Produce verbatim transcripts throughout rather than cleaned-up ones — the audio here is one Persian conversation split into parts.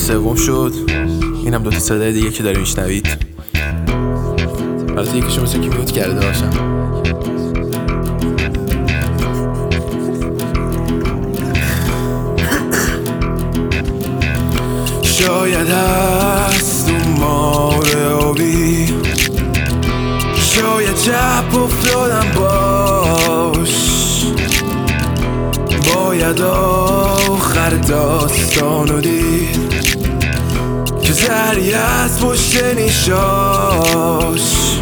سوم شد. اینم دوتا صدای دیگه که داری میشنوید. البته یکیشو مثل که میوت کرده باشم. شاید هست اون ماره آبی، شاید جب افتادم باش، باید آخر داستانو دید که زری از پشت نیشاش.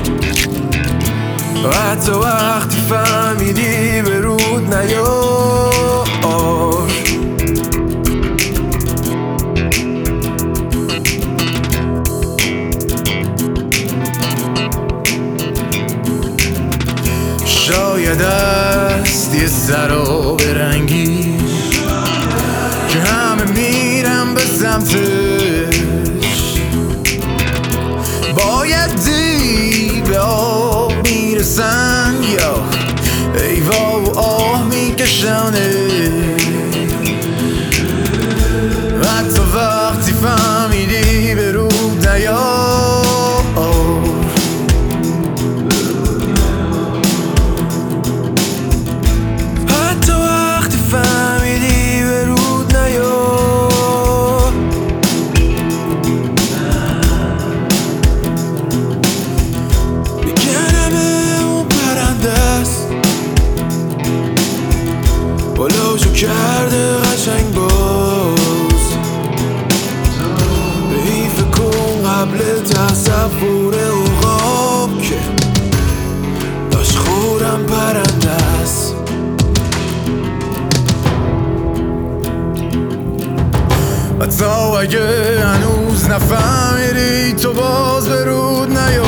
حتی وقتی فهمیدی به رود نیار. شاید است یه سراب رنگی که همه میرم به سمتش، باید دی به آب میرسن یا ایوا و آه میکشنه. حتی وقتی فهمیدی به رود نیار. بلاشو کرده قشنگ باز، به این فکر کن قبل تصور اوقاب که داشت خورم پرنده است. حتی اگه هنوز نفهمیدی تو باز به رود نیار.